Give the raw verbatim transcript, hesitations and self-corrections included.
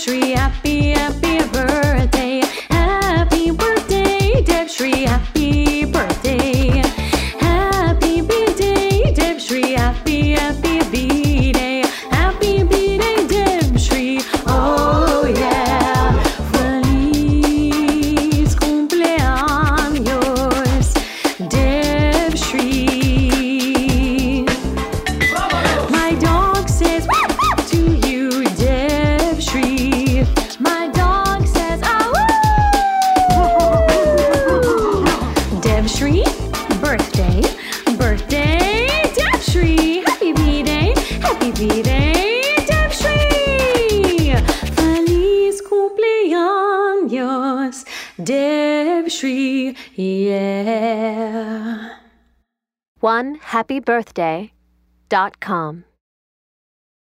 Devshri, happy, happy birthday. Happy birthday, Devshri, happy birthday. Happy B-Day, Devshri, happy, happy B-Day. Happy B-Day, Devshri, oh yeah. Feliz cumpleaños, Devshri. My dog says to you, Devshri. My dog says, ah woo. Devshri, birthday, birthday, Devshri. Happy B-Day, happy B-Day, Devshri. Feliz cumpleaños, Devshri, yeah. one happy birthday dot com